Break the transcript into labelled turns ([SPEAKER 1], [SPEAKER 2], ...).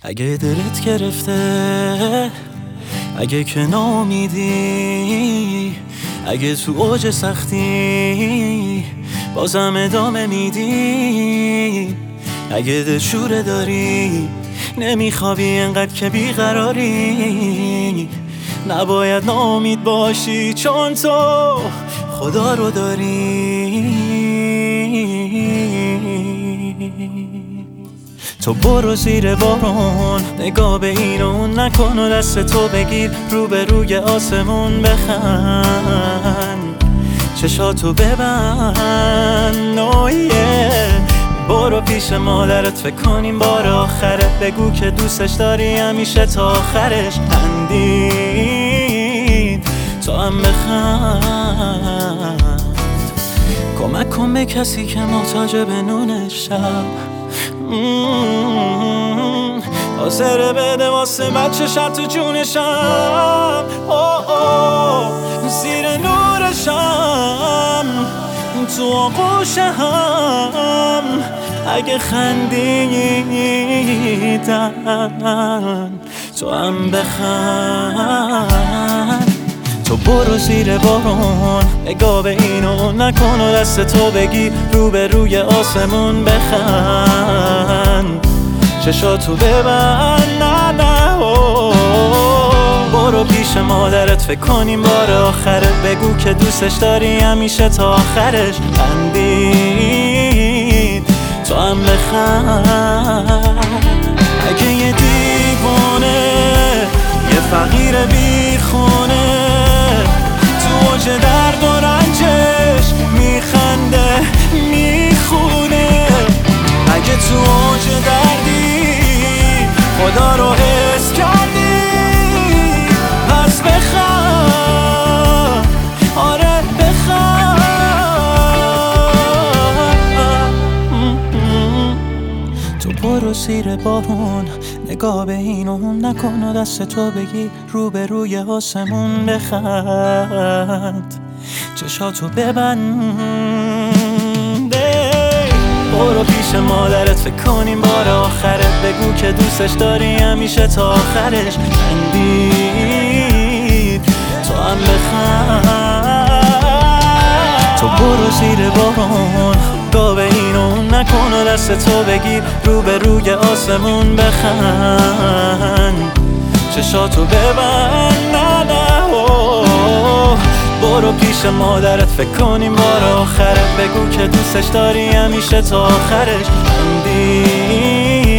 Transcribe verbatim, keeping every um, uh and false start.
[SPEAKER 1] اگه دلت گرفته، اگه که ناامیدی، اگه تو اوج سختی بازم ادامه میدی، اگه دلشوره داری نمیخوابی انقدر که بیقراری، نباید ناامید باشی چون تو خدا رو داری. تو برو زیر بارون، نگاه به این و اون نکن و دست تو بگیر رو به روی آسمون بخند، چشاتو ببند نویه. برو پیش مادرت فکر کنیم بار آخره، بگو که دوستش داری همیشه تا آخرش. خندید تو هم بخند، کمک کن به کسی که محتاج به نون شب، حاضره بده واسه بچه شب تو جونشم. اوه اوه زیر نورشم، تو آغوش هم، اگه خندیدن تو هم بخند. تو برو زیر بارون، نگاه به این و اون نکن و دست تو بگی رو به روی آسمون بخند، چشاتو ببند نه نه. برو پیش مادرت فکر کنیم بار آخره، بگو که دوستش داری همیشه تا آخرش. خندید تو هم بخند. اگه یه دیوانه، یه فقیر بیخونه، تو اوج درد و رنجش میخنده میخونه، اگه تو اوج دردی خدا رو حس کردی پس بخند، آره بخند. تو برو زیر بارون، نگاه به این و اون نکن و دست تو بگی رو به روی آسمون بخند، چشاتو ببند. برو پیش مادرت فکر کنیم بار آخره، بگو که دوستش داری همیشه تا آخرش. خندید تو هم بخند. تو برو زیر بارون، نگاه به این و اون نکن و دست تو بگیر رو به روی آسمون بخند، چشاتو ببند نه نه. برو پیش مادرت فکر کنیم بار آخره، بگو که دوستش داری همیشه تا آخرش. خندید